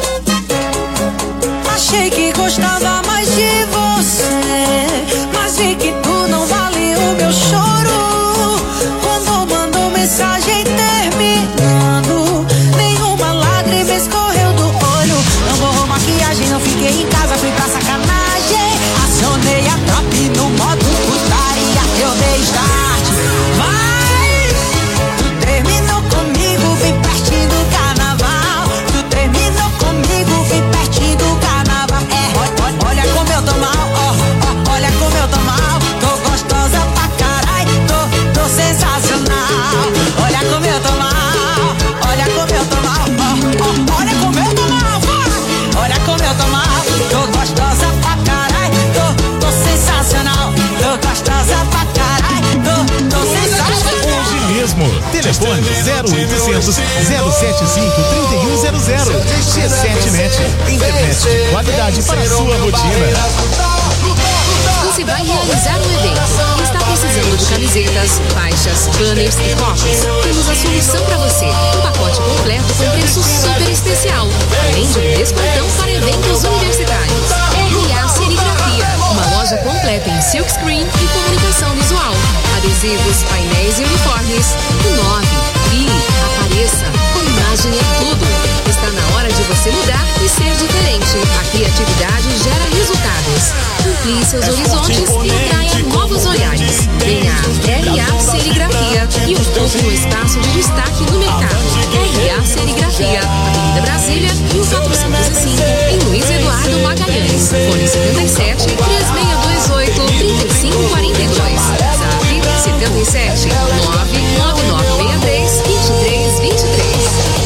Achei que gostava mais de você, mas vi que tu não vale o meu choro. Quando mandou mensagem terminando, nenhuma lágrima escorreu do olho. Não borrou maquiagem, não fiquei em casa, fui pra sacanagem. Acionei a tropa no modo putaria, eu dei start. Vai! Tu terminou comigo, bem pertinho do carnaval. Tu terminou comigo, bem pertinho do carnaval. É, olha, olha como eu tô mal, ó, ó, olha como eu tô mal. Tô gostosa pra carai, tô, tô sensacional. Olha como eu tô mal, olha como eu tô mal, ó, ó, olha como eu tô mal, vai. Olha como eu tô mal, tô gostosa pra carai, tô, tô sensacional. Tô gostosa pra carai, tô, tô sensacional. Hoje mesmo. Telefone zero oitocentos, zero setenta e cinco, trinta e um zero zero. G sete Net. Internet de qualidade para a sua rotina. Você vai realizar um evento e está precisando de camisetas, faixas, banners e copos. Temos a solução para você. Um pacote completo com preço super especial. Além de um descontão para eventos universitários. R A Serigrafia. Uma loja completa em silkscreen e comunicação visual. Adesivos, painéis e uniformes. Inove, crie, apareça. Com imagem é tudo. Está na hora de você mudar e ser diferente. A criatividade gera resultados. Amplie seus horizontes e atraia novos olhares. Venha a R A Serigrafia e ocupe um espaço de destaque no mercado. R A Serigrafia, Avenida Brasília, mil quatrocentos e cinco, em Luiz Eduardo Magalhães. Fone setenta e sete, três seis dois oito, trinta e cinco quarenta e dois. Zap setenta e sete, nove nove nove seis três, vinte e três vinte e três.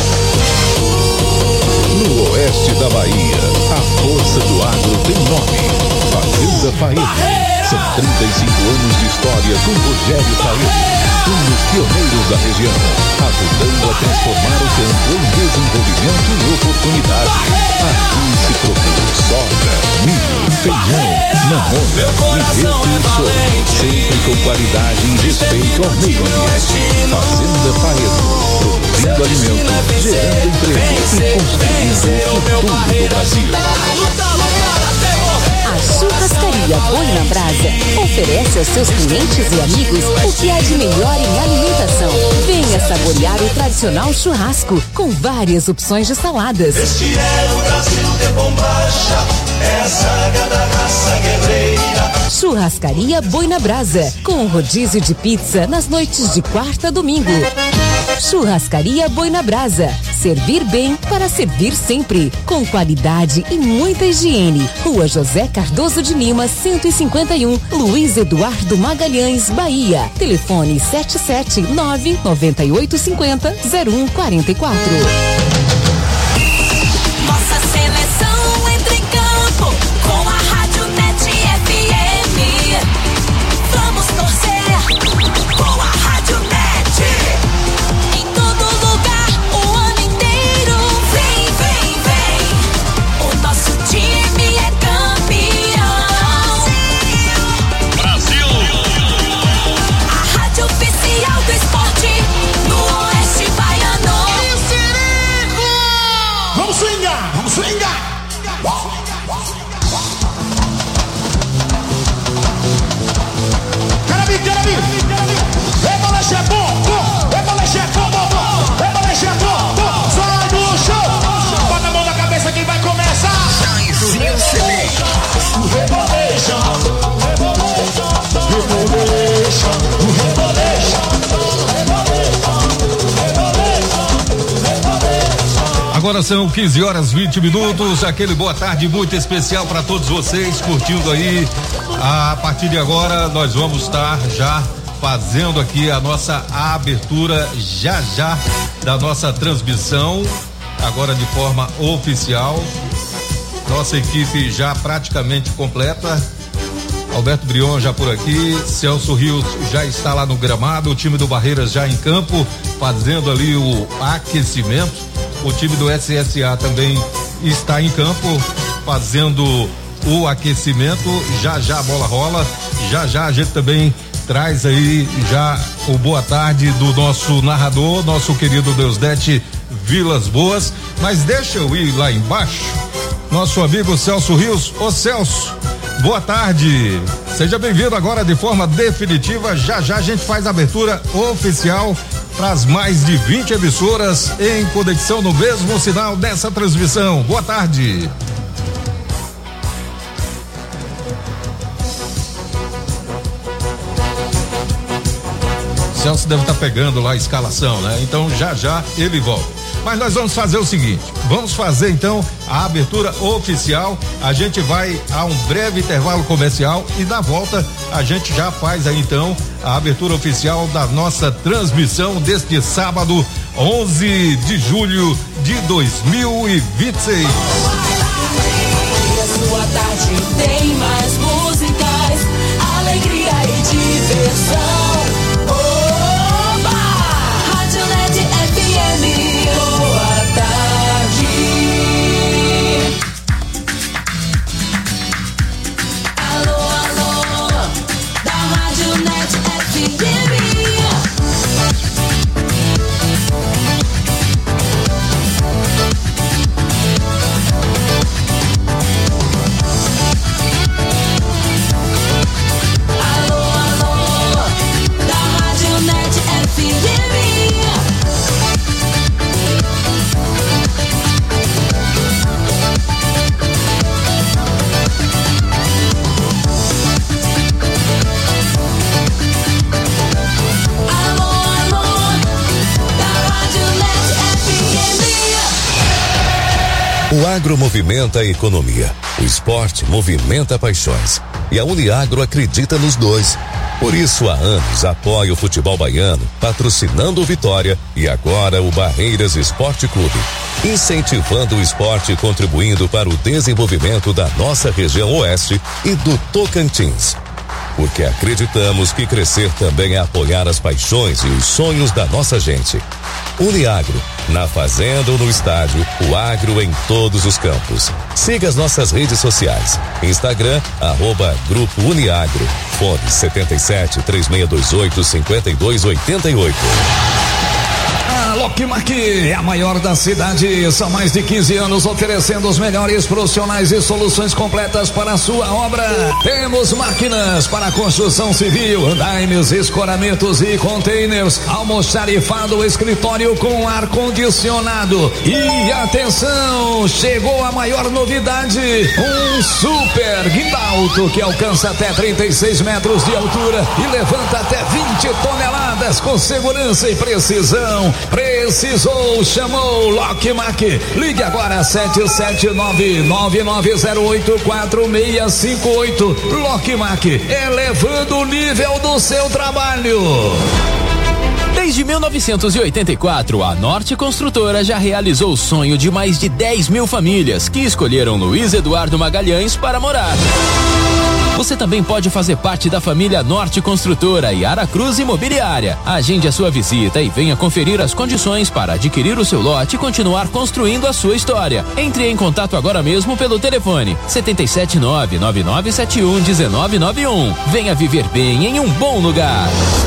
No oeste da Bahia, a força do agro tem nome. Fazenda Faeta. São trinta e cinco anos de história com Rogério Faeta. Um dos pioneiros da região, ajudando a transformar o campo em desenvolvimento e oportunidade. Aqui se produz soja, milho, feijão, mamona, milheto e soja. Sempre com qualidade e respeito ao meio ambiente. Fazenda Faeta. Produzindo alimento, gerando emprego e construindo o futuro do Brasil. A Churrascaria Boi na Brasa oferece aos seus clientes e amigos o que há de melhor em alimentação. Venha saborear o tradicional churrasco com várias opções de saladas. Este é o Brasil de bombacha, é a saga da raça guerreira. Churrascaria Boi na Brasa, com rodízio de pizza nas noites de quarta a domingo. Churrascaria Boi na Brasa. Servir bem para servir sempre. Com qualidade e muita higiene. Rua José Cardoso de Lima, cento e cinquenta e um, Luiz Eduardo Magalhães, Bahia. Telefone sete sete nove nove oito cinco zero zero um quatro quatro. Nossa seleção entra em campo com a Rádio Net F M. Vamos torcer com a Rádio Net. Em todo lugar, o ano inteiro. Vem, vem, vem. O nosso time é campeão. Brasil! A rádio oficial do esporte no Oeste Baiano. Vamos swingar, vamos swingar. Carabi, carabi. Rebolache é bom, bom. Rebolache é bom, bom, bom. Rebolache é bom, bom. Sai do chão. Bota a mão na cabeça que vai começar. Rebolation, rebolation, rebolation, Agora são quinze horas vinte minutos, aquele boa tarde muito especial para todos vocês curtindo aí. A partir de agora nós vamos estar já fazendo aqui a nossa abertura já já da nossa transmissão, agora de forma oficial. Nossa equipe já praticamente completa. Alberto Brion já por aqui, Celso Rios já está lá no gramado, o time do Barreiras já em campo, fazendo ali o aquecimento. O time do S S A também está em campo, fazendo o aquecimento. Já já a bola rola, já já a gente também traz aí já o boa tarde do nosso narrador, nosso querido Deusdete Vilas Boas. Mas deixa eu ir lá embaixo, nosso amigo Celso Rios. Ô Celso, boa tarde, seja bem-vindo agora de forma definitiva. Já já a gente faz a abertura oficial para as mais de vinte emissoras em conexão no mesmo sinal dessa transmissão. Boa tarde. Celso deve estar tá pegando lá a escalação, né? Então já já ele volta. Mas nós vamos fazer o seguinte, vamos fazer então a abertura oficial, a gente vai a um breve intervalo comercial e na volta a gente já faz aí então a abertura oficial da nossa transmissão deste sábado, onze de julho de dois mil e vinte e seis. A sua tarde tem mais músicas, alegria e diversão. Oba! Rádio Net F M. O agro movimenta a economia, o esporte movimenta paixões e a Uniagro acredita nos dois. Por isso, há anos apoia o futebol baiano, patrocinando o Vitória e agora o Barreiras Esporte Clube, incentivando o esporte e contribuindo para o desenvolvimento da nossa região oeste e do Tocantins. Porque acreditamos que crescer também é apoiar as paixões e os sonhos da nossa gente. Uniagro, na fazenda ou no estádio, o agro em todos os campos. Siga as nossas redes sociais. Instagram, arroba Grupo Uniagro. Fone setenta e sete, três seis dois oito, cinco dois oito oito. A Lockmark é a maior da cidade. São mais de quinze anos oferecendo os melhores profissionais e soluções completas para a sua obra. Temos máquinas para construção civil, andaimes, escoramentos e containers, almoxarifado, escritório com ar-condicionado. E atenção, chegou a maior novidade, um o Super Guindalto, que alcança até trinta e seis metros de altura e levanta até vinte toneladas com segurança e precisão. Precisou, chamou Lockmac. Ligue agora sete sete nove nove nove zero oito quatro seis cinco oito. Lockmac, elevando o nível do seu trabalho. Desde mil novecentos e oitenta e quatro, a Norte Construtora já realizou o sonho de mais de dez mil famílias que escolheram Luiz Eduardo Magalhães para morar. Você também pode fazer parte da família Norte Construtora e Aracruz Imobiliária. Agende a sua visita e venha conferir as condições para adquirir o seu lote e continuar construindo a sua história. Entre em contato agora mesmo pelo telefone sete sete nove nove nove sete um um nove nove um. Venha viver bem em um bom lugar.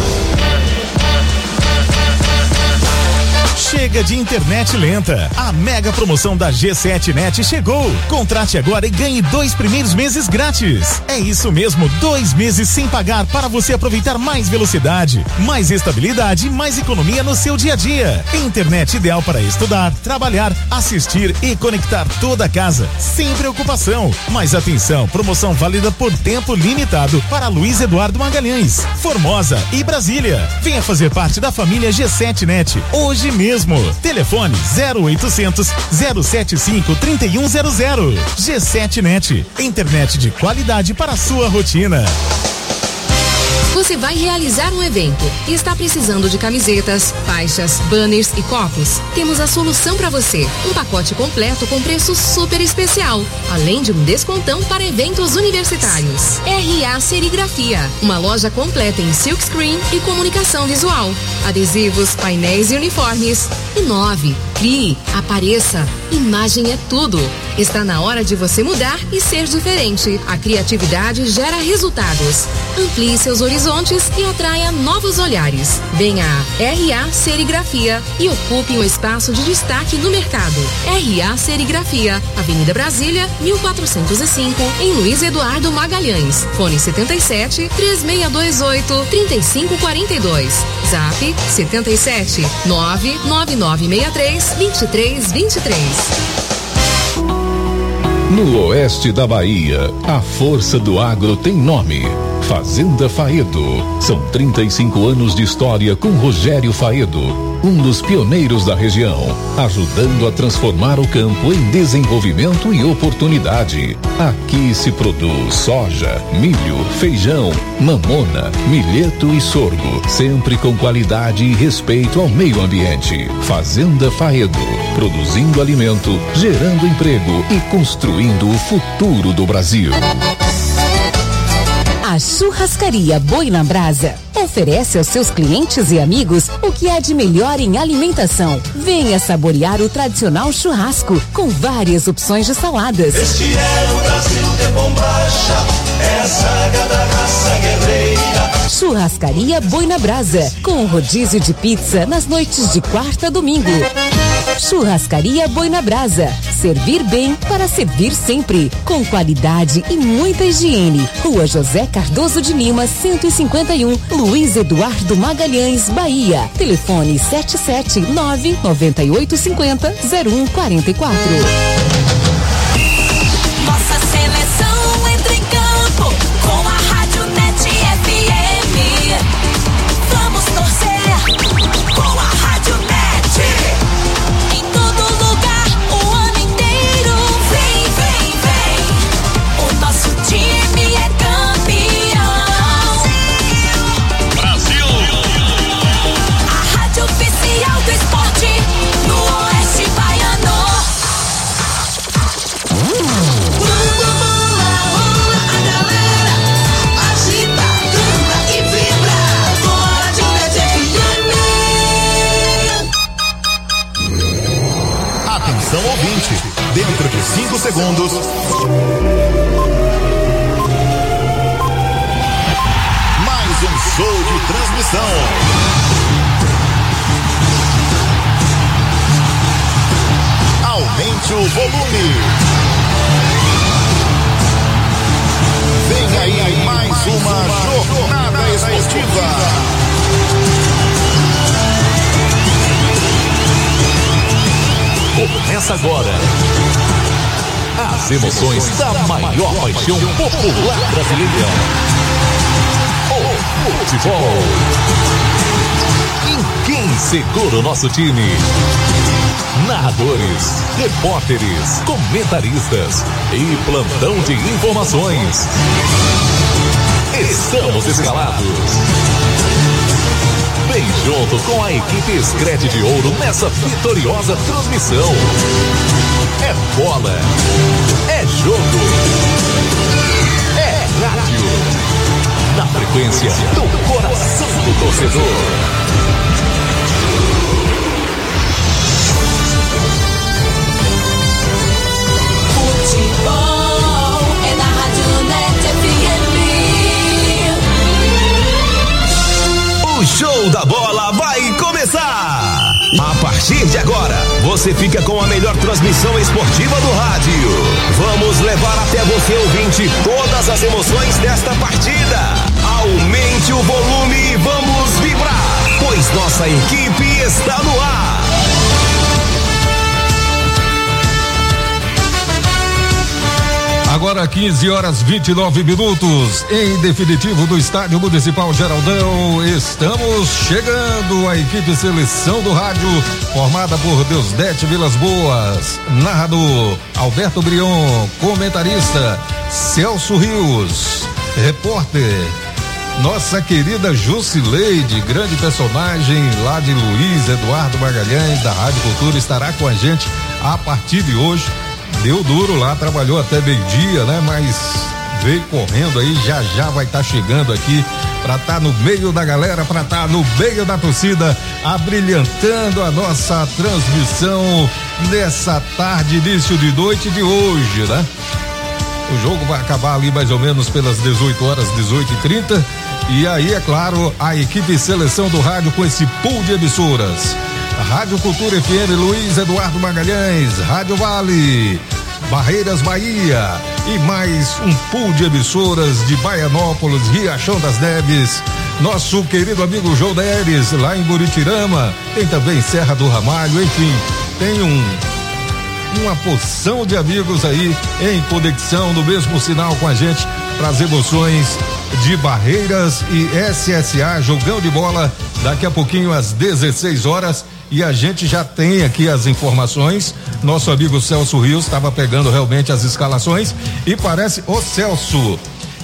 Chega de internet lenta. A mega promoção da G sete Net chegou. Contrate agora e ganhe dois primeiros meses grátis. É isso mesmo, dois meses sem pagar para você aproveitar mais velocidade, mais estabilidade e mais economia no seu dia a dia. Internet ideal para estudar, trabalhar, assistir e conectar toda a casa, sem preocupação. Mas atenção, promoção válida por tempo limitado para Luiz Eduardo Magalhães, Formosa e Brasília. Venha fazer parte da família G sete Net hoje mesmo. Telefone zero oitocentos zero setenta e cinco trinta e um zero zero. G sete Net, internet de qualidade para a sua rotina. Você vai realizar um evento e está precisando de camisetas, faixas, banners e copos? Temos a solução para você. Um pacote completo com preço super especial, além de um descontão para eventos universitários. R A Serigrafia, uma loja completa em silkscreen e comunicação visual, adesivos, painéis e uniformes. Inove, crie, apareça. Imagem é tudo. Está na hora de você mudar e ser diferente. A criatividade gera resultados. Amplie seus horizontes e atraia novos olhares. Venha a R A Serigrafia e ocupe um espaço de destaque no mercado. R A Serigrafia, Avenida Brasília, mil quatrocentos e cinco, em Luiz Eduardo Magalhães. Fone setenta e sete, três seis dois oito, três cinco quatro dois. Zap setenta e sete, nove nove nove seis três, dois três dois três. No oeste da Bahia, a força do agro tem nome: Fazenda Faedo. São trinta e cinco anos de história com Rogério Faedo, um dos pioneiros da região, ajudando a transformar o campo em desenvolvimento e oportunidade. Aqui se produz soja, milho, feijão, mamona, milheto e sorgo, sempre com qualidade e respeito ao meio ambiente. Fazenda Faedo, produzindo alimento, gerando emprego e construindo o futuro do Brasil. A Churrascaria Boi na Brasa oferece aos seus clientes e amigos o que há de melhor em alimentação. Venha saborear o tradicional churrasco com várias opções de saladas. Este é o Brasil de bombacha, é a saga da raça guerreira. Churrascaria Boi na Brasa, com rodízio de pizza nas noites de quarta a domingo. Churrascaria Boi na Brasa, servir bem para servir sempre, com qualidade e muita higiene. Rua José Cardoso de Lima, cento e cinquenta e um, Luiz Eduardo Magalhães, Bahia. Telefone sete sete nove nove oito cinco zero zero um quatro quatro. Nossa seleção entra em campo com a Rádio Net F M. Vamos torcer com a Rádio Net. Em todo lugar, o ano inteiro. Vem, vem, vem. O nosso time é campeão. Brasil! A rádio oficial do esporte no Oeste Baiano. Quando bola rola, a galera agita, canta e vibra. Bora de Net F M. Atenção ouvinte, dentro de cinco segundos. Mais um show de transmissão. Aumente o volume. Vem aí mais uma jornada esportiva. Começa agora a As emoções da maior paixão popular brasileira. O futebol. E quem segura o nosso time? Narradores, repórteres, comentaristas e plantão de informações. Estamos escalados. Vem junto com a equipe Scred de Ouro nessa vitoriosa transmissão. É bola, é jogo, é rádio. Na frequência do coração do torcedor. Futebol é na Rádio Net F M. O show da bola vai começar! A partir de agora, você fica com a melhor transmissão esportiva do rádio. Vamos levar até você, ouvinte, todas as emoções desta partida. Aumente o volume e vamos vibrar, pois nossa equipe está no ar. Agora quinze horas vinte e nove minutos, em definitivo do Estádio Municipal Geraldão, estamos chegando a equipe seleção do rádio, formada por Deusdete Vilas Boas, narrador Alberto Brion, comentarista Celso Rios, repórter nossa querida Jusileide, grande personagem lá de Luiz Eduardo Magalhães, da Rádio Cultura, estará com a gente a partir de hoje. Deu duro lá, trabalhou até meio-dia, né? Mas veio correndo aí, já já vai estar tá chegando aqui para estar tá no meio da galera, para estar tá no meio da torcida, abrilhantando a nossa transmissão nessa tarde, início de noite de hoje, né? O jogo vai acabar ali mais ou menos pelas dezoito horas, dezoito e trinta. E aí, é claro, a equipe seleção do rádio com esse pool de emissoras. Rádio Cultura F M Luiz Eduardo Magalhães, Rádio Vale, Barreiras Bahia e mais um pool de emissoras de Baianópolis, Riachão das Neves, nosso querido amigo João Deres, lá em Buritirama, tem também Serra do Ramalho, enfim, tem um uma porção de amigos aí em conexão no mesmo sinal com a gente para as emoções de Barreiras e S S A, jogão de bola daqui a pouquinho às dezesseis horas. E a gente já tem aqui as informações. Nosso amigo Celso Rios estava pegando realmente as escalações e parece, ô Celso,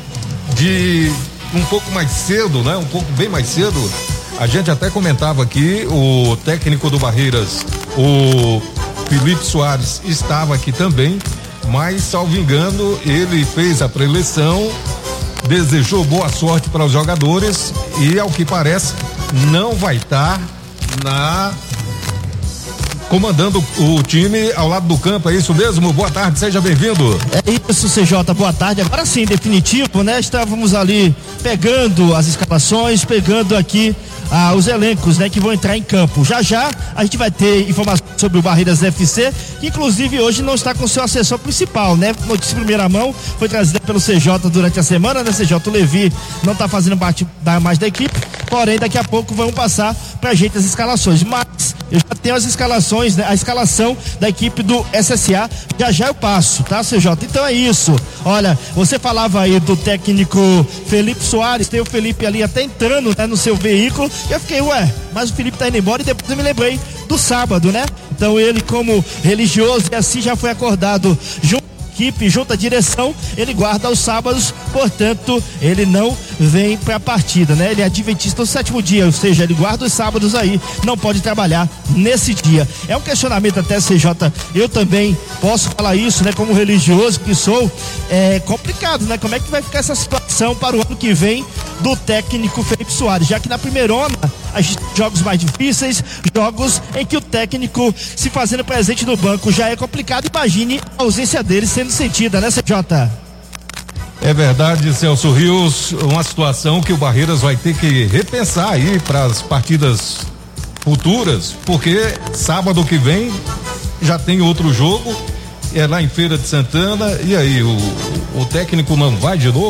de um pouco mais cedo, né? Um pouco bem mais cedo, a gente até comentava aqui, o técnico do Barreiras, o Felipe Soares, estava aqui também, mas salvo engano, ele fez a preleção, desejou boa sorte para os jogadores e, ao que parece, não vai estar na comandando o time ao lado do campo, é isso mesmo? Boa tarde, seja bem-vindo. É isso, C J, boa tarde. Agora sim, definitivo, né? Estávamos ali pegando as escalações, pegando aqui ah, os elencos, né, que vão entrar em campo. Já já a gente vai ter informações sobre o Barreiras F C, que inclusive hoje não está com seu assessor principal, né? Notícia em primeira mão, foi trazida pelo C J durante a semana, né? C J, o Levi não está fazendo parte da, mais da equipe, porém daqui a pouco vão passar pra gente as escalações, mas eu já tenho as escalações, né? A escalação da equipe do S S A, já já eu passo, tá, C J? Então é isso, olha, você falava aí do técnico Felipe Soares, tem o Felipe ali até entrando, né, no seu veículo, e eu fiquei, ué, mas o Felipe tá indo embora, e depois eu me lembrei do sábado, né? Então ele, como religioso, e assim já foi acordado junto à equipe, junto à direção, ele guarda os sábados, portanto, ele não vem pra partida, né? Ele é adventista do sétimo dia, ou seja, ele guarda os sábados aí, não pode trabalhar nesse dia. É um questionamento até, C J, eu também posso falar isso, né? Como religioso que sou, é complicado, né? Como é que vai ficar essa situação para o ano que vem do técnico Felipe Soares, já que na primeirona, a gente tem jogos mais difíceis, jogos em que o técnico se fazendo presente no banco já é complicado, imagine a ausência dele sendo sentida, né, C J? É verdade, Celso Rios, uma situação que o Barreiras vai ter que repensar aí para as partidas futuras, porque sábado que vem já tem outro jogo, é lá em Feira de Santana, e aí o, o técnico não vai de novo?